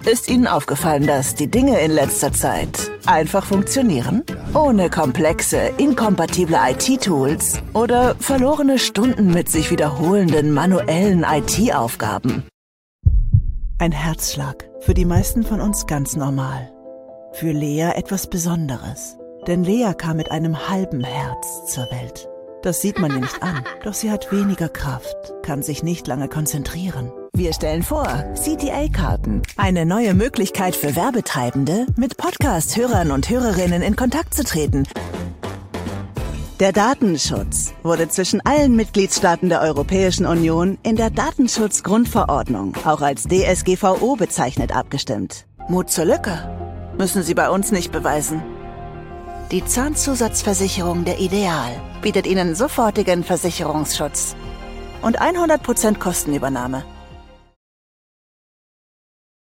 Ist Ihnen aufgefallen, dass die Dinge in letzter Zeit einfach funktionieren? Ohne komplexe, inkompatible IT-Tools oder verlorene Stunden mit sich wiederholenden manuellen IT-Aufgaben. Ein Herzschlag, für die meisten von uns ganz normal. Für Lea etwas Besonderes. Denn Lea kam mit einem halben Herz zur Welt. Das sieht man ihr nicht an, doch sie hat weniger Kraft, kann sich nicht lange konzentrieren. Wir stellen vor, CTA-Karten. Eine neue Möglichkeit für Werbetreibende, mit Podcast-Hörern und Hörerinnen in Kontakt zu treten. Der Datenschutz wurde zwischen allen Mitgliedstaaten der Europäischen Union in der Datenschutzgrundverordnung, auch als DSGVO bezeichnet, abgestimmt. Mut zur Lücke. Müssen Sie bei uns nicht beweisen. Die Zahnzusatzversicherung der Ideal bietet Ihnen sofortigen Versicherungsschutz und 100% Kostenübernahme.